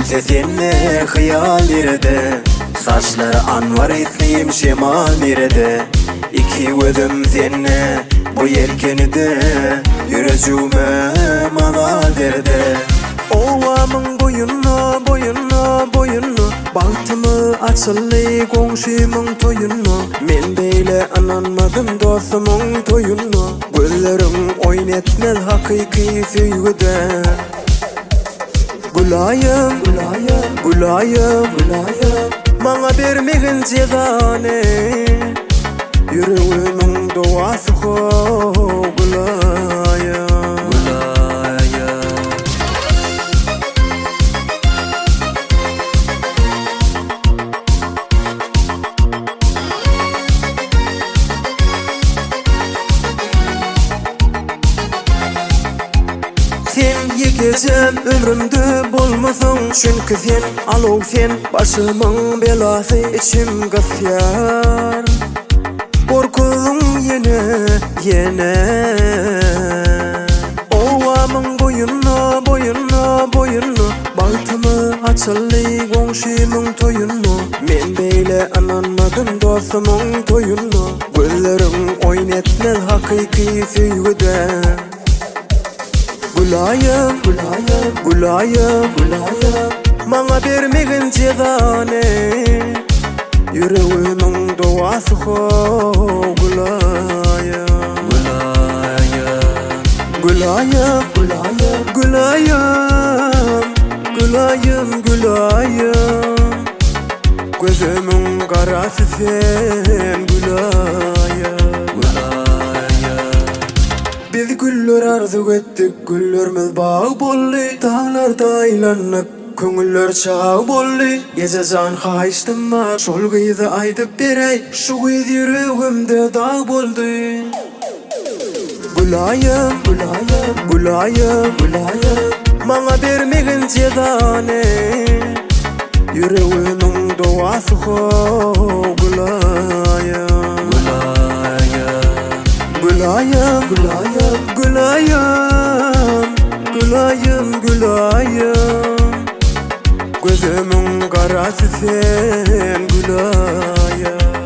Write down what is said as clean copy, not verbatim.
Seninle hayal irede, saçları anvar ettiğim şemal irede. İki gözüm seninle bu yelkeni de, yürücüme mana derde. Ovamın boyuna, boyuna, boyuna, bahtımı açıldı komşumun toyuna. Men beyle ananmadım dostumun toyuna. Güllerim oynetmel hakiki sevgide. Gulayım, gulayım, gulayım, gulayım, bana vermegin cezane. Yüreğimin duası ho, gulayım, gulayım. Sen yekeceğim ömrümde bolmasın, çünkü sen alov sen başımın belası, içim gasyar. Korkudum yine, yine. Ovamın boyuna, boyuna, boyuna, bahtımı açıldı komşumun toyuna. Men beyle ananmadım dostumun toyuna. Güllerim oynetmel hakiki sevgide. Gulayım, gulayım, gulayım, gulayım, bana vermegin cezane. Yüreğimin duası ho, gulayım, gulayım, gulayım, gulayım, gulayım, gulayım, gulayım. Gözümün karası sen, gulayım, gulayım. Biz güller arzu ettik, güllerimiz bağ bollu. Dağlarda aylanıp köngüller çağ bollu. Gece can haýyşdyma, şol gyzy aýdyp berey. Şu gyz yüreğimde dağ boldu. Gulayım, gulayım, gulayım, gulayım, bana vermegin cezane. Yüreğimin duası ho, gulayım, gulayım, gulayım, gulayım, gulayım, gulayım, gulayım. Gözümün karası sen, gulayım.